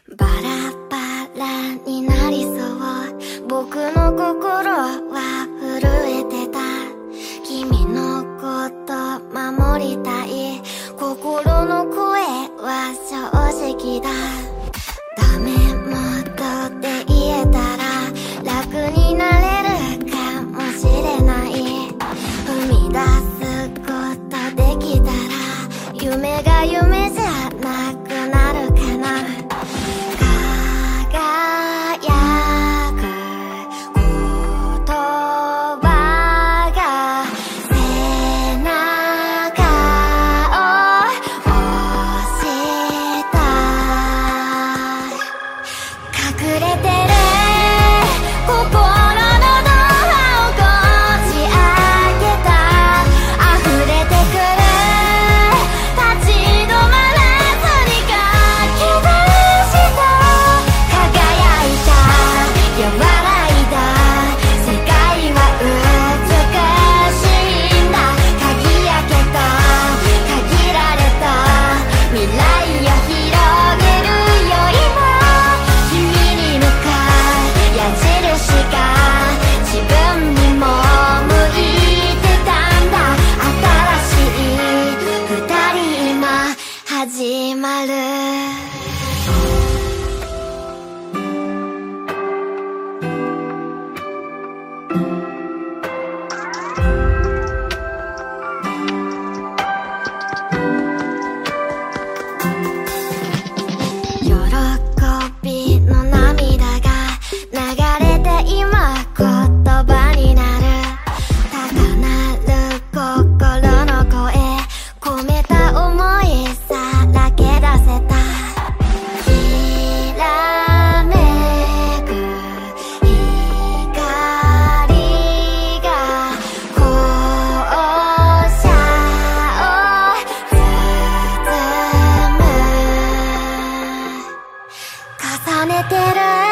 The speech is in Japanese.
バラバラになりそう、僕の心は震えてた。君のこと守りたい、心の声は正直だ。ダメ元で言えたら楽になれるかもしれない。踏み出すことできたら夢が夢じゃなくなるかな。輝く言葉が背中を押した。隠れてる心のドアをこじ開けた。溢れてくる立ち止まらずに書き出した。輝いた和らいだ世界は美しいんだ。鍵開けた限られた未来を広げるよ今君に向かう矢印が自分にも向いてたんだ。新しい二人今始まる。喜びの涙が流れて今言葉になる。高鳴る心の声込めた想いさらけ出せた。きらめく光が校舎を包む。重ねてる